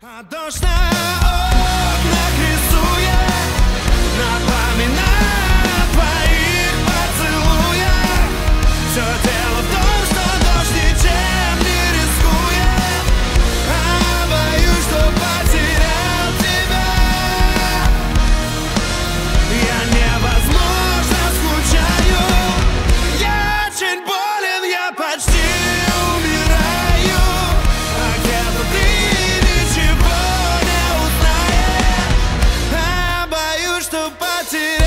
А дождь на окнах рисует, напоминая о твоих поцелуях. Все дело в том, что дождь ничем не рискует, а боюсь, что потерял тебя. Я невозможно скучаю, я очень болен, я почти умираю, а где-то ты ничего не узнаешь, а боюсь, что потерял.